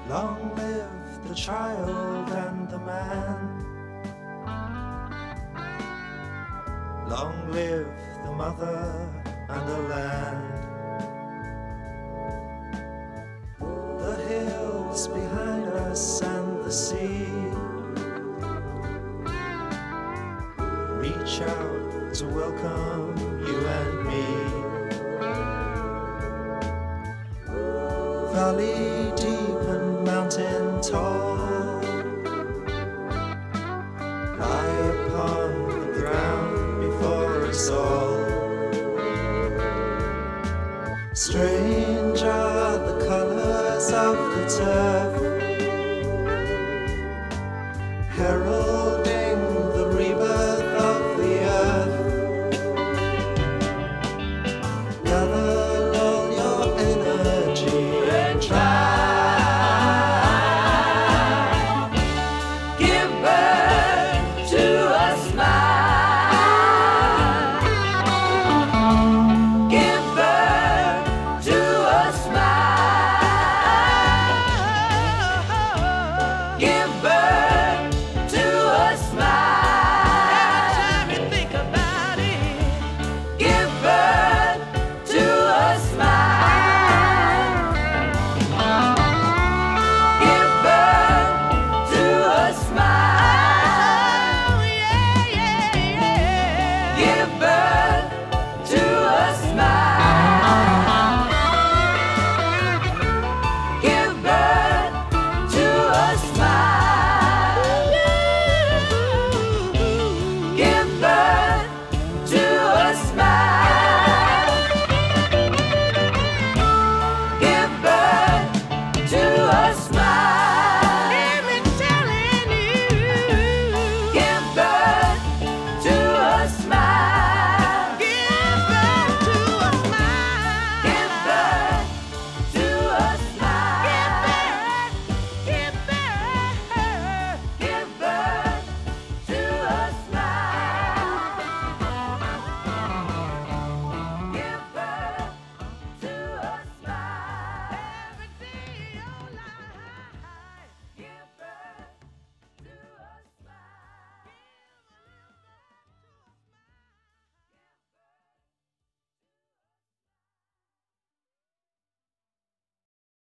Long live the child and the man. Long live the mother and the land. The hills behind us and the sea reach out to welcome you and me. Valley deep and mountain tall lie upon the ground before us all. Strange are the colors of the turf, herald